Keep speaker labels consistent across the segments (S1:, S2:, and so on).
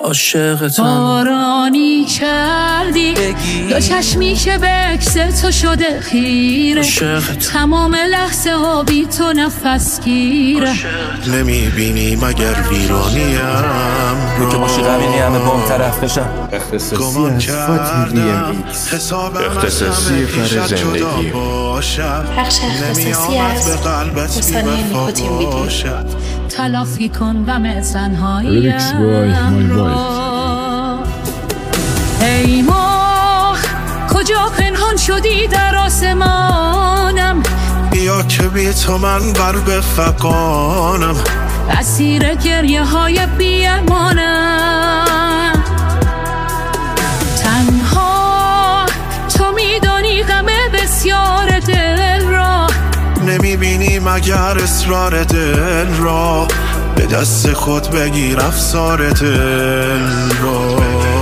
S1: عاشقتم.
S2: بارانی کردی دو چشمی که به عکس تو شده خیره، تمام لحظه ها بی تو نفس گیره.
S1: نمیبینی مگر ویرانیم
S3: رو که باشی غمینی همه با اون طرف بشم.
S4: اختصاصی از فاتی DMX، اختصاصی کار زندگی،
S5: بخش اختصاصی از حسنی نیکوتین ویدیو.
S2: تلافی کن غم زنهاییم
S4: لیریکس بای مای وایب.
S2: ای ماه کجا پنهان شدی در آسمانم،
S1: بیا که بی تو من بر بفقانم،
S2: اسیر گریه های بی امانم. تنها تو میدانی غم بسیار دل را،
S1: نمیبینی مگر اصرار دل را، به دست خود بگیر افسار دل را.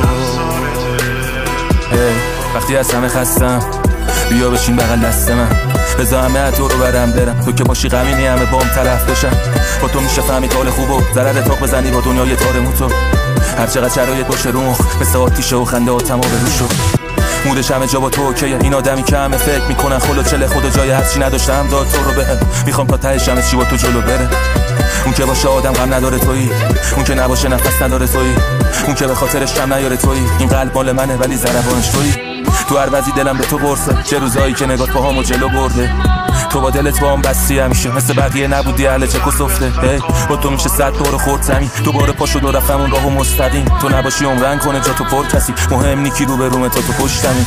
S3: وقتی از همه خستم بیا بشین بغل دست من، بذار همه تو رو برم برم. تو که باشی غمینی همه با هم طرف بشم. با تو میشه فهمید حال خوب و ضرر تاق بزنی با دنیای تارمو. تو هر چقدر شرایط باشه رو مخ مثل آتیشه و خنده ها تمام رو شد. مودش همه جا با تو اوکیه. این آدمی که همه فکر میکنن خلوچله خدا جای هرچی نداشتم داد تو رو بهم. میخوام تا تهش همه چی با تو جلو بره. اون که باشه آدم غم نداره تویی، اون که نباشه نفس نداره تویی، اون که به خاطرش کم نیاره تویی. این قلب مال منه ولی ضربانش تویی. تو هر وضعی دلم به تو برسه، چه روزایی که نگات پاهامو جلو برده. تو با دلت با هم بستی همیشه، مثل بقیه نبودی اهل چک و سفته. با تو میشه 100 بار خورد زمین، دوباره پاشو دو رفتم اون راهو مستقیم. تو نباشی عمرن کنه جا تو پر کسی، مهم نیکی رو به رومه تا تو پشتمی.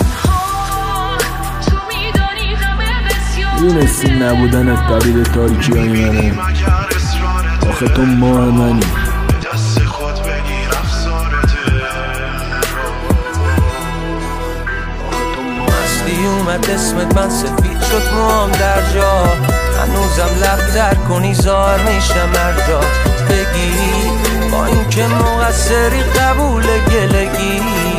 S4: میدونستی نبودنت دلیل تاریکی های منه، آخه تو ماه منی.
S6: اومد اسمت من سفید شد موام در جا، هنوزم لب در کنی زار میشم هر جا بگی، با این که مقصری قبول گلگی.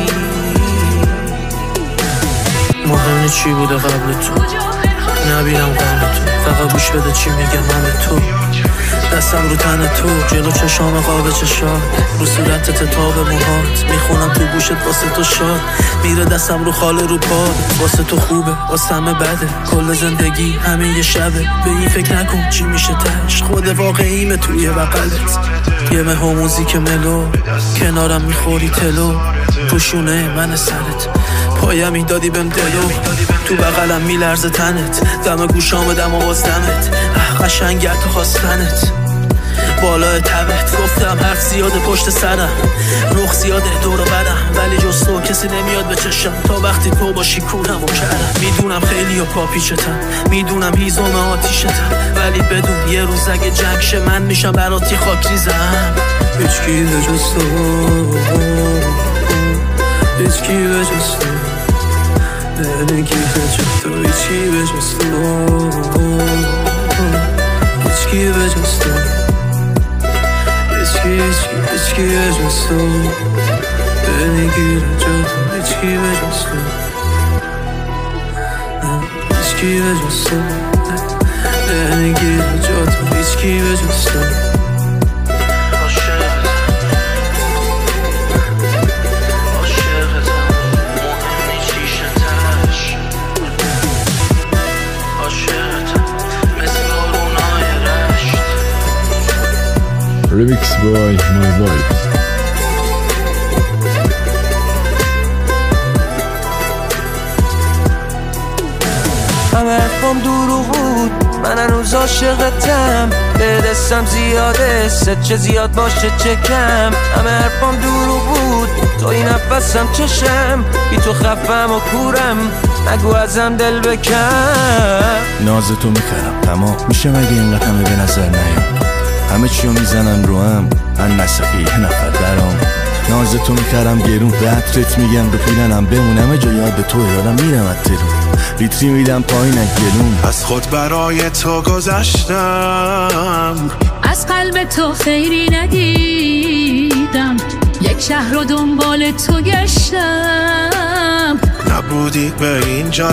S1: مهم چی بوده قبل تو، نبینم غم تو، فقط گوش بده چی میگم من به تو. دستم رو تن تو، جلو چشام قاب چشات، رو صورتت تاب موهات، میخونم تو گوشت واسه تو شاد. میره دستم رو خاله رو پاد، واسه تو خوبه واسه همه بده، کل زندگی همین یه شبه. به این فکر نکن چی میشه تش، خود واقعیمه توی بغلت. یه مه و موزیک ملو، کنارم میخوری تلو، پوشونه من سرت، پایم میدادی بهم دلو، تو بغلم میلرزه تنت، دم گوشام دم آواز دمت، قشنگه تو خواستنت بالای تبت. گفتم حرف زیاده پشت سرم، رخ زیاده دور و برم، ولی جز تو کسی نمیاد به چشم تا وقتی تو باشی کونم و کرم. میدونم خیلی و پاپیچتم، میدونم هیزم آتیشتم، ولی بدون یه روز اگه جنگ شه من میشم براتی خاک ریزم. هیچکی به جز تو، هیچکی به جز تو، نگیره جز تو، هیچکی به جز تو، هیچکی به جز تو، هیچکی به جز تو، نگیره جز تو، هیچکی به جز تو، هیچکی به جز تو، نگیره جز تو، هیچکی به جز تو.
S4: Lyrics by My Vibes.
S6: همه حرفام دروغ بود، من هنوز عاشقتم، به دستم زیاده ست چه زیاد باشه چه کم. همه حرفام دروغ بود، تو این نفسم چشم، بی تو خفم و کورم، نگو ازم دل بکن.
S3: ناز تو میکرم تمام میشه مگه اینقدر همه به نظر نیام، همه چیو میزنم رو هم، من نسخی یه نفر درام. ناز تو میکرم گرون، به عطرت میگم رو پیلنم بمونم، جا یاد تو یادم میرم اترون، لیتری میدم پایین گلون.
S1: از خود برای تو گذشتم،
S2: از قلب تو خیری ندیدم، یک شهر رو دنبال تو گشتم،
S1: نبودی به اینجا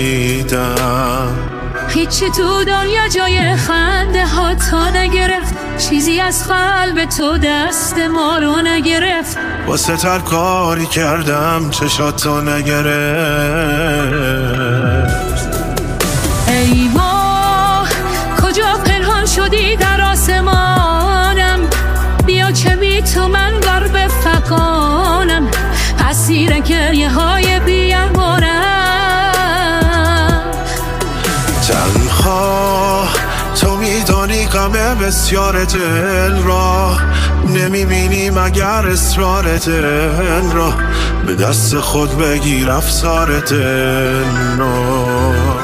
S1: رسیدم.
S2: هیچی تو دنیا جای خنده ها تا نگرفت، چیزی از قلب تو دست ما رو نگرفت.
S7: واسه تر کاری کردم چشاتو نگرفت.
S2: ای ماه کجا پنهان شدی در آسمانم، بیا که بی تو من غرق فغانم، اسیر گریه های بی‌امانم.
S7: تنها تو میدانی غم بسیار دل را، نمیبینی مگر اصرار دل را، به دست خود بگیر افسار دل را.